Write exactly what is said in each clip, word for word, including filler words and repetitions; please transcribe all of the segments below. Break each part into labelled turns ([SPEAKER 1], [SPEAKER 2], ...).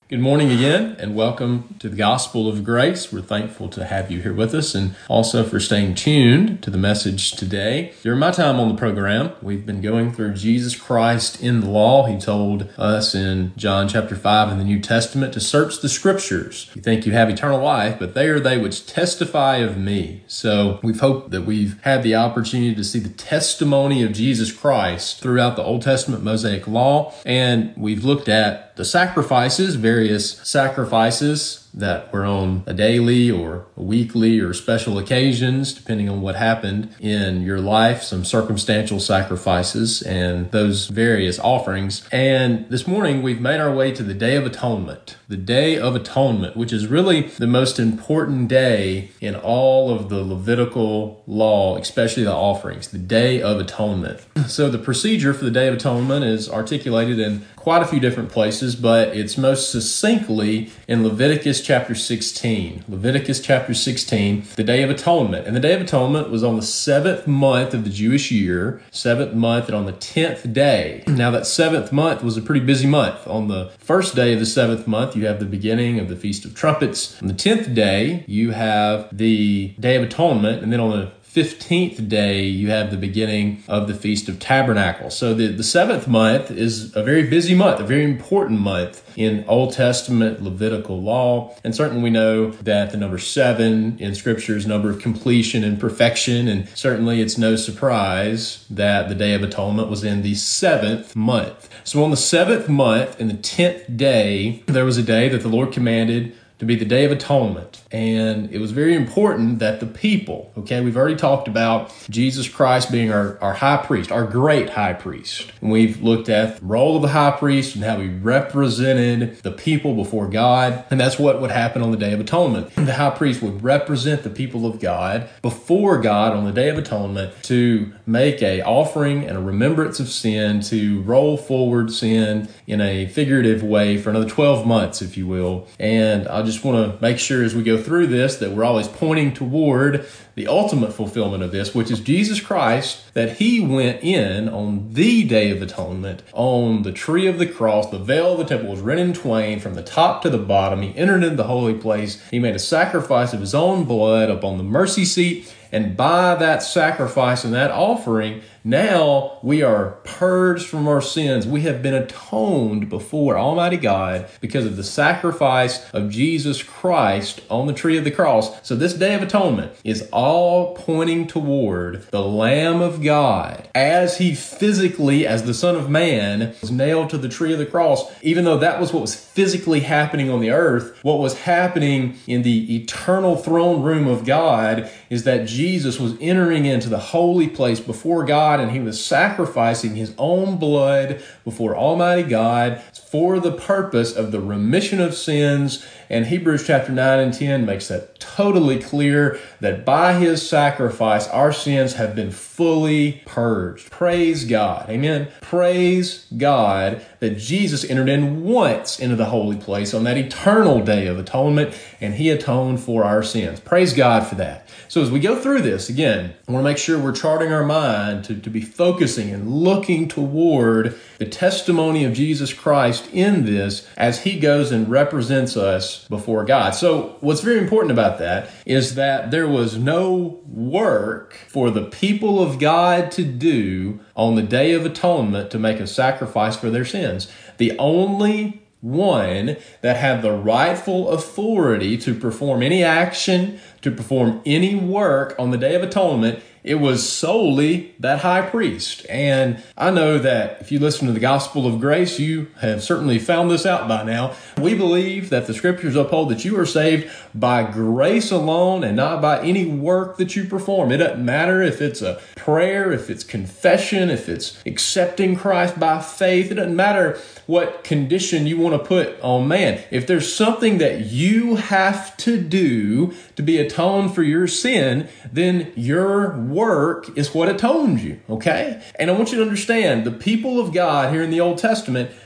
[SPEAKER 1] Good morning again, and welcome to the Gospel of Grace. We're thankful to have you here with us, and also for staying tuned to the message today. During my time on the program, we've been going through Jesus Christ in the law. He told us in John chapter five in the New Testament to search the Scriptures. You think you have eternal life, but they are they which testify of me. So we've hoped that we've had the opportunity to see the testimony of Jesus Christ throughout the Old Testament Mosaic law, and we've looked at the sacrifices, various sacrifices that were on a daily or a weekly or special occasions, depending on what happened in your life, some circumstantial sacrifices and those various offerings. And this morning we've made our way to the Day of Atonement, the Day of Atonement, which is really the most important day in all of the Levitical law, especially the offerings, the Day of Atonement. So the procedure for the Day of Atonement is articulated in quite a few different places, but it's most succinctly in Leviticus chapter sixteen. Leviticus chapter sixteen, the Day of Atonement. And the Day of Atonement was on the seventh month of the Jewish year, seventh month, and on the tenth day. Now that seventh month was a pretty busy month. On the first day of the seventh month, you have the beginning of the Feast of Trumpets. On the tenth day, you have the Day of Atonement, and then on the fifteenth day, you have the beginning of the Feast of Tabernacles. So the, the seventh month is a very busy month, a very important month in Old Testament Levitical law. And certainly we know that the number seven in Scripture is number of completion and perfection. And certainly it's no surprise that the Day of Atonement was in the seventh month. So on the seventh month, in the tenth day, there was a day that the Lord commanded to be the Day of Atonement. And it was very important that the people, okay, we've already talked about Jesus Christ being our, our high priest, our great high priest. And we've looked at the role of the high priest and how he represented the people before God. And that's what would happen on the Day of Atonement. The high priest would represent the people of God before God on the Day of Atonement to make a offering and a remembrance of sin, to roll forward sin in a figurative way for another twelve months, if you will. And I just want to make sure as we go through this that we're always pointing toward the ultimate fulfillment of this, which is Jesus Christ, that he went in on the Day of Atonement, on the tree of the cross. The veil of the temple was rent in twain from the top to the bottom. He entered into the holy place. He made a sacrifice of his own blood upon the mercy seat. And by that sacrifice and that offering, now we are purged from our sins. We have been atoned before Almighty God because of the sacrifice of Jesus Christ on the tree of the cross. So this Day of Atonement is all pointing toward the Lamb of God as he physically, as the Son of Man, was nailed to the tree of the cross. Even though that was what was physically happening on the earth, what was happening in the eternal throne room of God is that Jesus was entering into the holy place before God, and he was sacrificing his own blood before Almighty God for the purpose of the remission of sins. And Hebrews chapter nine and ten makes that totally clear that by his sacrifice, our sins have been fully purged. Praise God. Amen. Praise God that Jesus entered in once into the holy place on that eternal Day of Atonement, and he atoned for our sins. Praise God for that. So as we go through this, again, I want to make sure we're charting our mind to, to be focusing and looking toward the testimony of Jesus Christ in this as he goes and represents us before God. So what's very important about that is that there was no work for the people of God to do on the Day of Atonement to make a sacrifice for their sins. The only one that had the rightful authority to perform any action, to perform any work on the Day of Atonement, it was solely that high priest. And I know that if you listen to the Gospel of Grace, you have certainly found this out by now. We believe that the Scriptures uphold that you are saved by grace alone and not by any work that you perform. It doesn't matter if it's a prayer, if it's confession, if it's accepting Christ by faith. It doesn't matter what condition you want to put on man. If there's something that you have to do to be atoned for your sin, then your work is what atones you, okay? And I want you to understand, the people of God here in the Old Testament,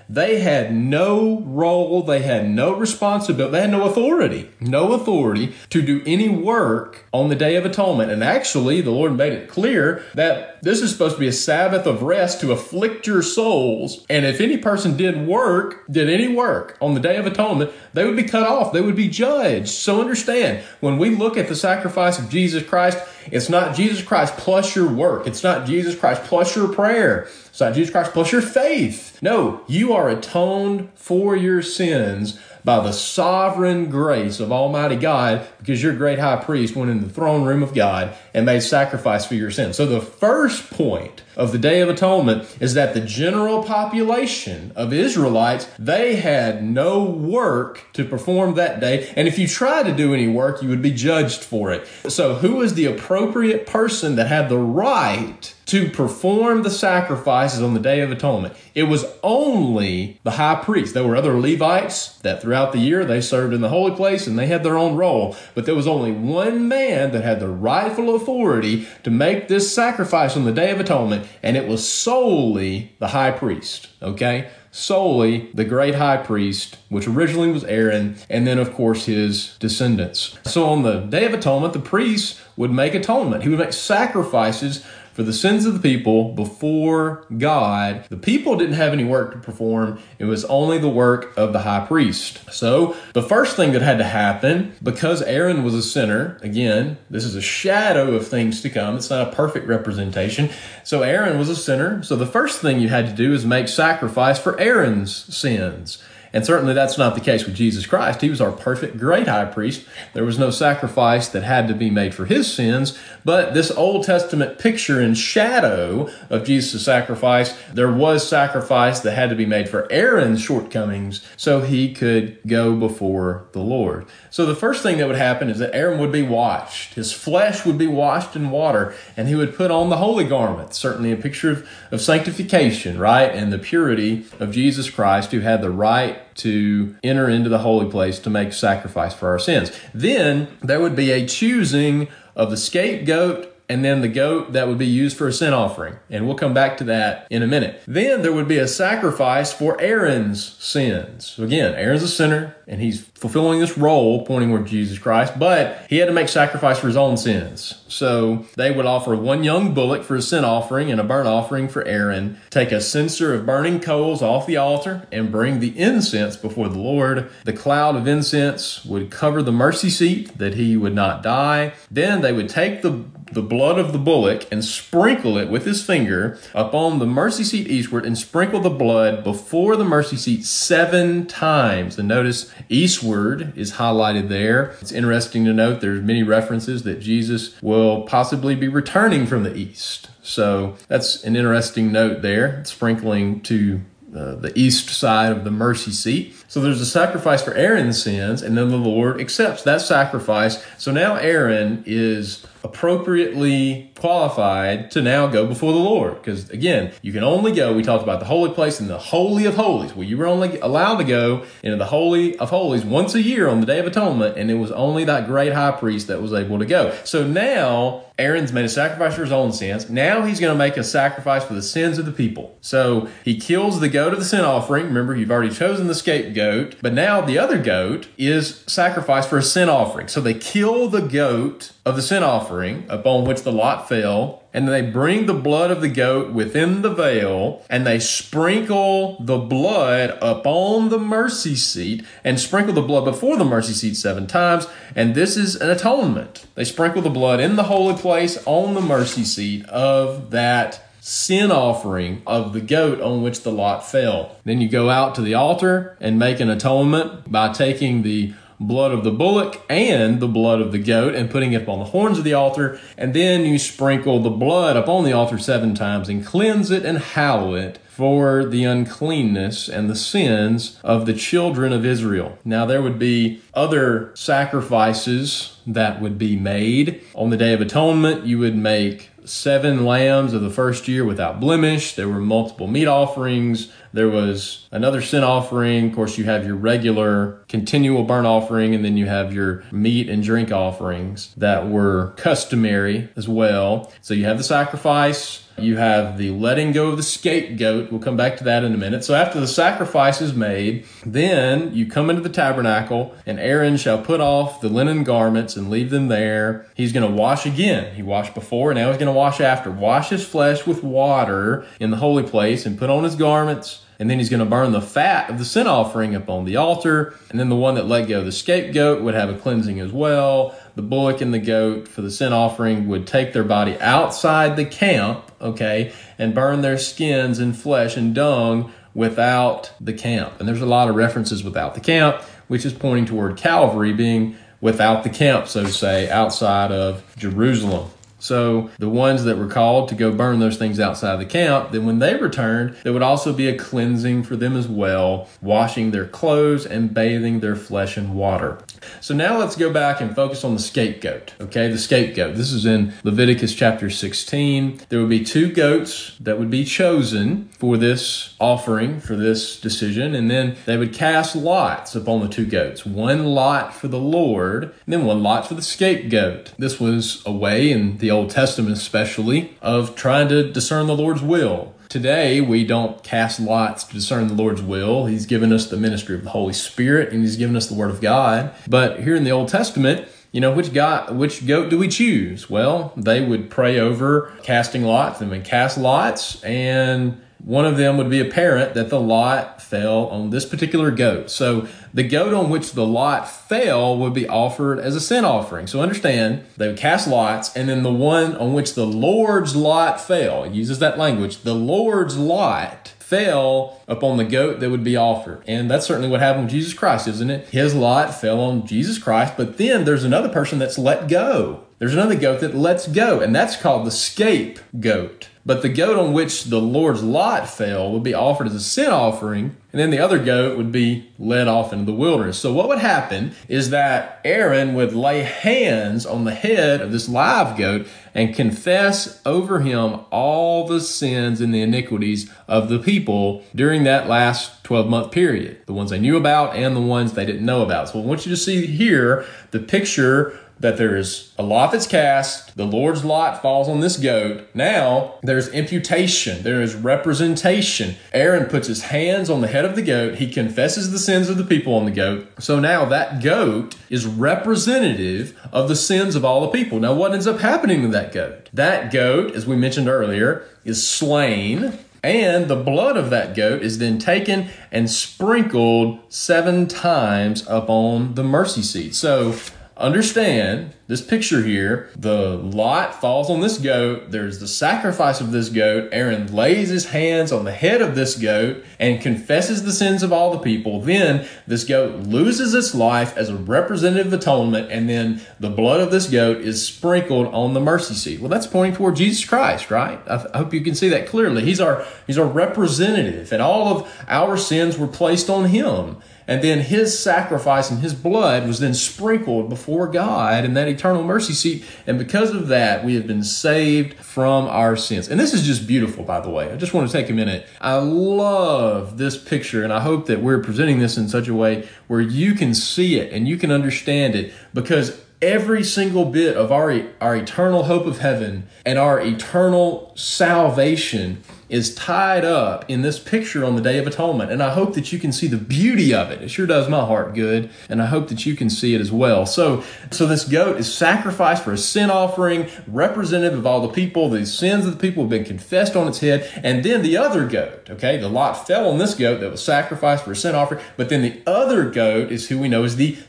[SPEAKER 1] they had no role, they had no responsibility, they had no authority, no authority to do any work on the Day of Atonement. And actually, the Lord made it clear that this is supposed to be a Sabbath of rest to afflict your souls. And if any person did work, did any work on the Day of Atonement, they would be cut off. They would be judged. So understand, when we look at the sacrifice of Jesus Christ, it's not Jesus Christ plus your work. It's not Jesus Christ plus your prayer. It's not Jesus Christ plus your faith. No, you are atoned for your sins by the sovereign grace of Almighty God, because your great high priest went in the throne room of God and made sacrifice for your sins. So the first point of the Day of Atonement is that the general population of Israelites, they had no work to perform that day. And if you tried to do any work, you would be judged for it. So who was the appropriate person that had the right to perform the sacrifices on the Day of Atonement? It was only the high priest. There were other Levites that throughout the year they served in the holy place and they had their own role. But there was only one man that had the rightful authority to make this sacrifice on the Day of Atonement, and it was solely the high priest, okay? Solely the great high priest, which originally was Aaron, and then, of course, his descendants. So on the Day of Atonement, the priest would make atonement. He would make sacrifices for the sins of the people before God. The people didn't have any work to perform. It was only the work of the high priest. So the first thing that had to happen, because Aaron was a sinner, again, this is a shadow of things to come. It's not a perfect representation. So Aaron was a sinner. So the first thing you had to do is make sacrifice for Aaron's sins. And certainly that's not the case with Jesus Christ. He was our perfect great high priest. There was no sacrifice that had to be made for his sins. But this Old Testament picture and shadow of Jesus' sacrifice, there was sacrifice that had to be made for Aaron's shortcomings so he could go before the Lord. So the first thing that would happen is that Aaron would be washed. His flesh would be washed in water, and he would put on the holy garments, certainly a picture of, of sanctification, right? And the purity of Jesus Christ, who had the right to enter into the holy place to make sacrifice for our sins. Then there would be a choosing of the scapegoat and then the goat that would be used for a sin offering. And we'll come back to that in a minute. Then there would be a sacrifice for Aaron's sins. So again, Aaron's a sinner, and he's fulfilling this role pointing toward Jesus Christ, but he had to make sacrifice for his own sins. So they would offer one young bullock for a sin offering and a burnt offering for Aaron, take a censer of burning coals off the altar, and bring the incense before the Lord. The cloud of incense would cover the mercy seat that he would not die. Then they would take the the blood of the bullock and sprinkle it with his finger upon the mercy seat eastward, and sprinkle the blood before the mercy seat seven times. And notice eastward is highlighted there. It's interesting to note there's many references that Jesus will possibly be returning from the east. So that's an interesting note there, sprinkling to Uh, the east side of the mercy seat. So there's a sacrifice for Aaron's sins, and then the Lord accepts that sacrifice. So now Aaron is appropriately qualified to now go before the Lord. Because again, you can only go, we talked about the holy place and the Holy of Holies. Well, you were only allowed to go into the Holy of Holies once a year on the Day of Atonement, and it was only that great high priest that was able to go. So now Aaron's made a sacrifice for his own sins. Now he's going to make a sacrifice for the sins of the people. So he kills the goat of the sin offering. Remember, you've already chosen the scapegoat, but now the other goat is sacrificed for a sin offering. So they kill the goat of the sin offering upon which the lot fell, and they bring the blood of the goat within the veil, and they sprinkle the blood upon the mercy seat, and sprinkle the blood before the mercy seat seven times, and this is an atonement. They sprinkle the blood in the holy place on the mercy seat of that sin offering of the goat on which the lot fell. Then you go out to the altar and make an atonement by taking the blood of the bullock and the blood of the goat and putting it upon the horns of the altar. And then you sprinkle the blood upon the altar seven times and cleanse it and hallow it for the uncleanness and the sins of the children of Israel. Now there would be other sacrifices that would be made. On the Day of Atonement, you would make seven lambs of the first year without blemish. There were multiple meat offerings there was another sin offering. Of course, you have your regular continual burnt offering, and then you have your meat and drink offerings that were customary as well. So you have the sacrifice. You have the letting go of the scapegoat. We'll come back to that in a minute. So after the sacrifice is made, then you come into the tabernacle, and Aaron shall put off the linen garments and leave them there. He's going to wash again. He washed before, and now he's going to wash after. Wash his flesh with water in the holy place and put on his garments. And then he's going to burn the fat of the sin offering upon the altar. And then the one that let go of the scapegoat would have a cleansing as well. The bullock and the goat for the sin offering would take their body outside the camp, okay, and burn their skins and flesh and dung without the camp. And there's a lot of references without the camp, which is pointing toward Calvary being without the camp, so to say, outside of Jerusalem. So the ones that were called to go burn those things outside the camp, then when they returned, there would also be a cleansing for them as well, washing their clothes and bathing their flesh in water. So now let's go back and focus on the scapegoat. Okay, the scapegoat. This is in Leviticus chapter sixteen. There would be two goats that would be chosen for this offering, for this decision, and then they would cast lots upon the two goats. One lot for the Lord, and then one lot for the scapegoat. This was a way in the Old Testament especially of trying to discern the Lord's will. Today, we don't cast lots to discern the Lord's will. He's given us the ministry of the Holy Spirit, and He's given us the Word of God. But here in the Old Testament, you know, which God, which goat do we choose? Well, they would pray over casting lots. They would cast lots, and one of them would be apparent that the lot fell on this particular goat. So the goat on which the lot fell would be offered as a sin offering. So understand, they would cast lots, and then the one on which the Lord's lot fell, it uses that language, the Lord's lot fell upon the goat that would be offered. And that's certainly what happened with Jesus Christ, isn't it? His lot fell on Jesus Christ, but then there's another person that's let go. There's another goat that lets go, and that's called the scapegoat. But the goat on which the Lord's lot fell would be offered as a sin offering, and then the other goat would be led off into the wilderness. So what would happen is that Aaron would lay hands on the head of this live goat and confess over him all the sins and the iniquities of the people during that last twelve-month period, the ones they knew about and the ones they didn't know about. So I want you to see here the picture that there is a lot that's cast, the Lord's lot falls on this goat. Now, there's imputation, there is representation. Aaron puts his hands on the head of the goat, he confesses the sins of the people on the goat. So now that goat is representative of the sins of all the people. Now, what ends up happening to that goat? That goat, as we mentioned earlier, is slain, and the blood of that goat is then taken and sprinkled seven times upon the mercy seat. So, understand this picture here. The lot falls on this goat. There's the sacrifice of this goat. Aaron lays his hands on the head of this goat and confesses the sins of all the people. Then this goat loses its life as a representative atonement, and then the blood of this goat is sprinkled on the mercy seat. Well, that's pointing toward Jesus Christ, right? I, th- I hope you can see that clearly. He's our, he's our representative, and all of our sins were placed on him. And then his sacrifice and his blood was then sprinkled before God in that eternal mercy seat. And because of that, we have been saved from our sins. And this is just beautiful, by the way. I just want to take a minute. I love this picture, and I hope that we're presenting this in such a way where you can see it and you can understand it, because every single bit of our, our eternal hope of heaven and our eternal salvation is tied up in this picture on the Day of Atonement. And I hope that you can see the beauty of it. It sure does my heart good. And I hope that you can see it as well. So, so this goat is sacrificed for a sin offering, representative of all the people. The sins of the people have been confessed on its head. And then the other goat, okay, the lot fell on this goat that was sacrificed for a sin offering. But then the other goat is who we know as the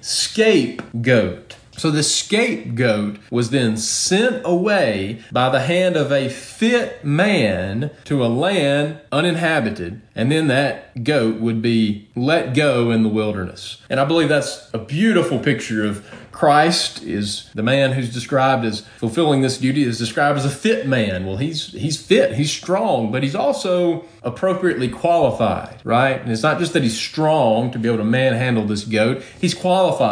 [SPEAKER 1] scapegoat. So the scapegoat was then sent away by the hand of a fit man to a land uninhabited, and then that goat would be let go in the wilderness. And I believe that's a beautiful picture of Christ. Is the man who's described as fulfilling this duty is described as a fit man. Well, he's he's fit, he's strong, but he's also appropriately qualified, right? And it's not just that he's strong to be able to manhandle this goat, he's qualified.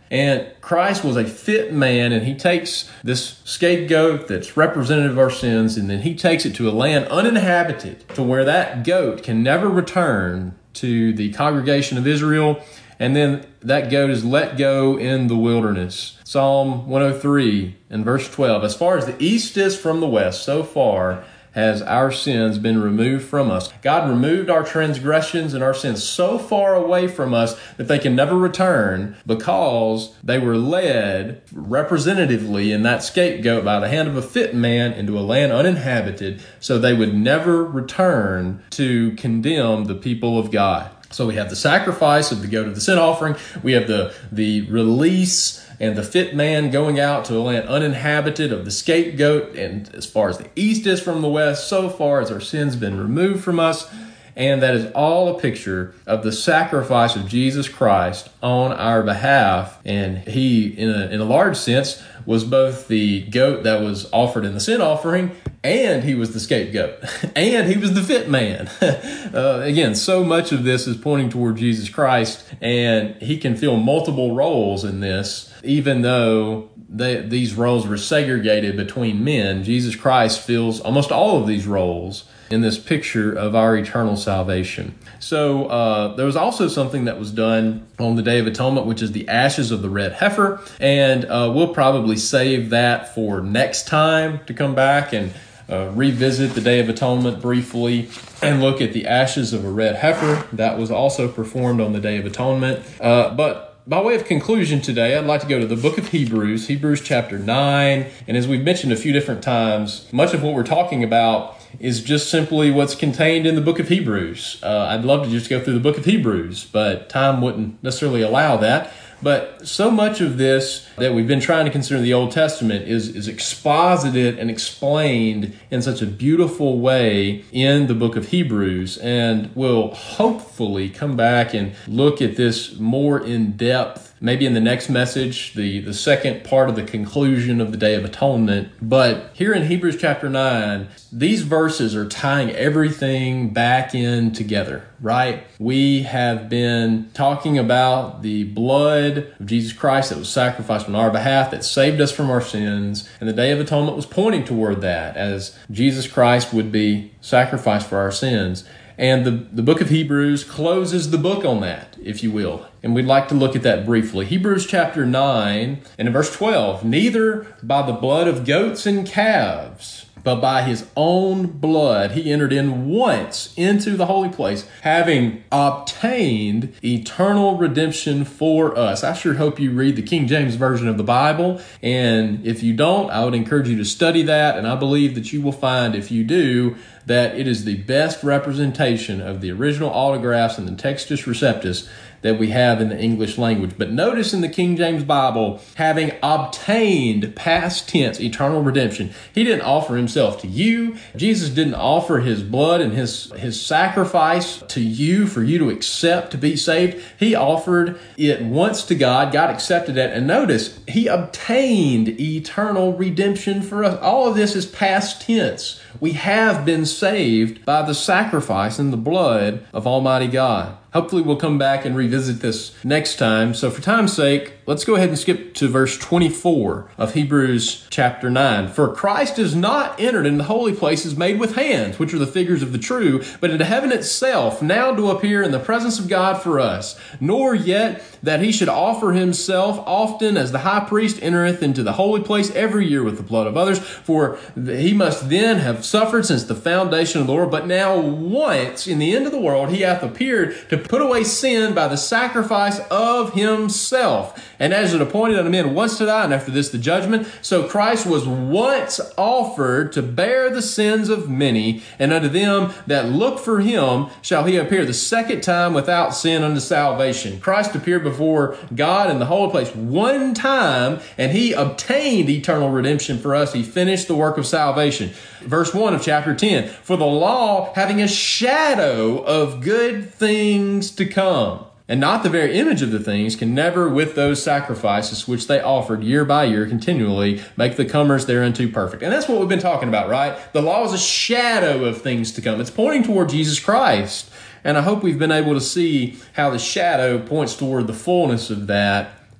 [SPEAKER 1] And Christ was a fit man, and he takes this scapegoat that's representative of our sins, and then he takes it to a land uninhabited, to where that goat can never return to the congregation of Israel, and then that goat is let go in the wilderness. Psalm one oh three and verse twelve, as far as the east is from the west, so far has our sins been removed from us. God removed our transgressions and our sins so far away from us that they can never return, because they were led representatively in that scapegoat by the hand of a fit man into a land uninhabited, so they would never return to condemn the people of God. So we have the sacrifice of the goat of the sin offering. We have the, the release and the fit man going out to a land uninhabited of the scapegoat. And as far as the east is from the west, so far as our sins been removed from us. And that is all a picture of the sacrifice of Jesus Christ on our behalf. And he, in a, in a large sense, was both the goat that was offered in the sin offering, and he was the scapegoat, and he was the fit man. uh, again, so much of this is pointing toward Jesus Christ, and he can fill multiple roles in this, even though they, these roles were segregated between men. Jesus Christ fills almost all of these roles in this picture of our eternal salvation. So uh, there was also something that was done on the Day of Atonement, which is the ashes of the red heifer. And uh, we'll probably save that for next time to come back and uh, revisit the Day of Atonement briefly and look at the ashes of a red heifer. That was also performed on the Day of Atonement. Uh, but By way of conclusion today, I'd like to go to the book of Hebrews, Hebrews chapter nine. And as we've mentioned a few different times, much of what we're talking about is just simply what's contained in the book of Hebrews. Uh, I'd love to just go through the book of Hebrews, but time wouldn't necessarily allow that. But so much of this that we've been trying to consider in the Old Testament is, is exposited and explained in such a beautiful way in the book of Hebrews. And we'll hopefully come back and look at this more in depth, maybe in the next message, the, the second part of the conclusion of the Day of Atonement. But here in Hebrews chapter nine, these verses are tying everything back in together, right? We have been talking about the blood of Jesus Christ that was sacrificed on our behalf, that saved us from our sins. And the Day of Atonement was pointing toward that, as Jesus Christ would be sacrificed for our sins. And the, the book of Hebrews closes the book on that, if you will. And we'd like to look at that briefly. Hebrews chapter nine and in verse twelve, neither by the blood of goats and calves, but by his own blood he entered in once into the holy place, having obtained eternal redemption for us. I sure hope you read the King James Version of the Bible. And if you don't, I would encourage you to study that. And I believe that you will find, if you do, that it is the best representation of the original autographs and the Textus Receptus that we have in the English language. But notice in the King James Bible, having obtained, past tense, eternal redemption. He didn't offer himself to you. Jesus didn't offer his blood and his, his sacrifice to you for you to accept to be saved. He offered it once to God. God accepted it. And notice, he obtained eternal redemption for us. All of this is past tense. We have been saved by the sacrifice and the blood of Almighty God. Hopefully we'll come back and revisit this next time. So for time's sake, let's go ahead and skip to verse twenty-four of Hebrews chapter nine. For Christ is not entered in the holy places made with hands, which are the figures of the true, but into heaven itself, now to appear in the presence of God for us. Nor yet that he should offer himself often, as the high priest entereth into the holy place every year with the blood of others. For he must then have suffered since the foundation of the world. But now once in the end of the world he hath appeared to put away sin by the sacrifice of himself. And as it appointed unto men once to die, and after this the judgment, so Christ was once offered to bear the sins of many, and unto them that look for him shall he appear the second time without sin unto salvation. Christ appeared before God in the holy place one time, and he obtained eternal redemption for us. He finished the work of salvation. Verse one of chapter ten, for the law having a shadow of good things to come, and not the very image of the things, can never with those sacrifices which they offered year by year continually make the comers thereunto perfect. And that's what we've been talking about, right? The law is a shadow of things to come. It's pointing toward Jesus Christ. And I hope we've been able to see how the shadow points toward the fullness of that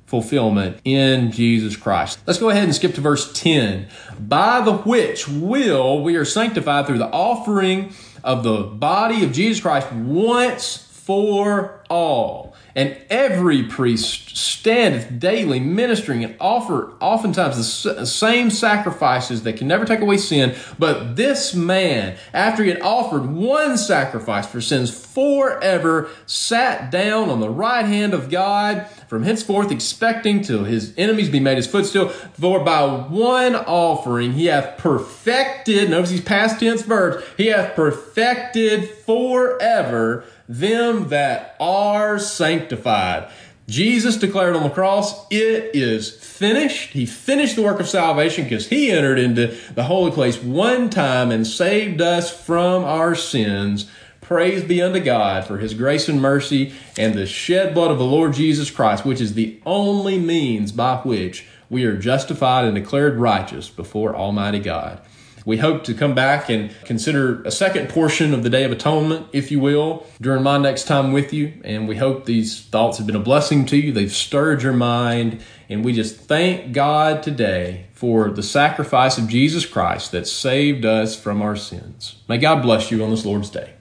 [SPEAKER 1] fulfillment in Jesus Christ. Let's go ahead and skip to verse ten. By the which will we are sanctified through the offering of the body of Jesus Christ once for all. And every priest standeth daily ministering and offer oftentimes the same sacrifices that can never take away sin. But this man, after he had offered one sacrifice for sins forever, sat down on the right hand of God, from henceforth expecting till his enemies be made his footstool. For by one offering he hath perfected, notice these past tense verbs, he hath perfected forever them that are sanctified. Jesus declared on the cross, it is finished. He finished the work of salvation because he entered into the holy place one time and saved us from our sins. Praise be unto God for his grace and mercy and the shed blood of the Lord Jesus Christ, which is the only means by which we are justified and declared righteous before Almighty God. We hope to come back and consider a second portion of the Day of Atonement, if you will, during my next time with you. And we hope these thoughts have been a blessing to you. They've stirred your mind. And we just thank God today for the sacrifice of Jesus Christ that saved us from our sins. May God bless you on this Lord's Day.